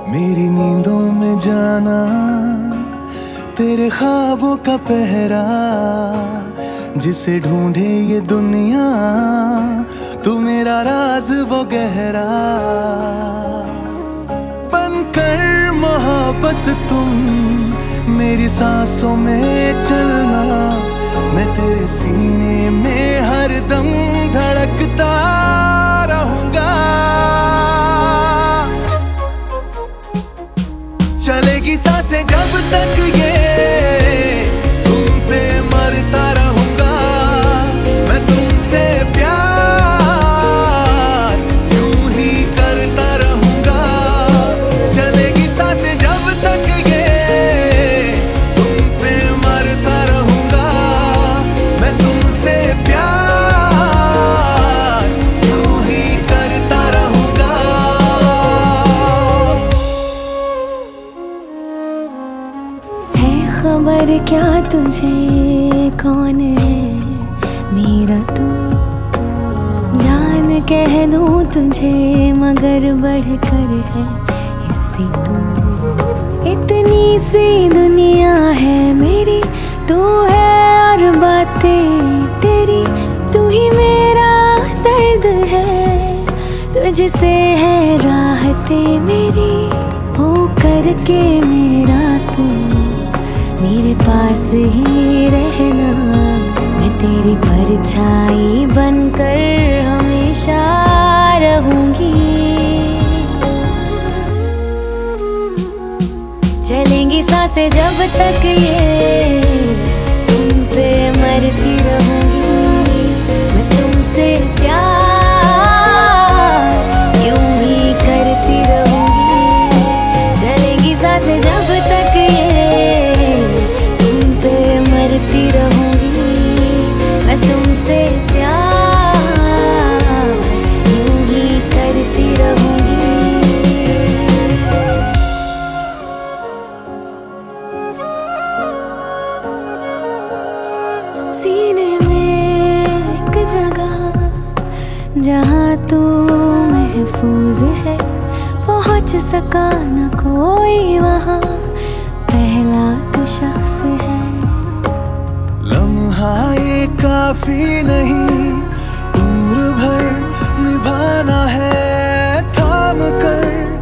मेरी नींदों में जाना, तेरे ख्वाबों का पहरा, जिसे ढूंढे ये दुनिया, तू मेरा राज वो गहरा। बनकर मोहब्बत तुम मेरी सांसों में चलना, मैं तेरे सीने में हरदम धड़कता रहूंगा। चलेगी सांसें जब तक ये तुम पे मरता रहूंगा, मैं तुमसे प्यार यूं ही करता रहूंगा। चलेगी सांसें जब तक ये तुम पे मरता रहूंगा, मैं तुमसे प्यार यूं ही करता रहूंगा। खबर क्या तुझे कौन है मेरा तू, जान कह दूं तुझे मगर बढ़कर है इससे तू। इतनी सी दुनिया है मेरी, तू है और बातें तेरी, तू ही मेरा दर्द है, तुझसे है राहतें मेरी। हो करके मेरा तू मेरे पास ही रहना, मैं तेरी परछाई बनकर हमेशा रहूंगी। चलेंगी सांसें जब तक ये तुम पे मरती रहूंगी, मैं तुमसे प्यार यूं ही करती रहूंगी। चलेंगी सांसें जब तक ये मरती रहूंगी, मैं तुमसे प्यार यूं ही करती रहूंगी। सीने में एक जगह जहां तू महफूज है, पहुंच सका न कोई वहां, पहला तो शख्स है। लम्हा ये काफी नहीं, उम्र भर निभाना है थाम कर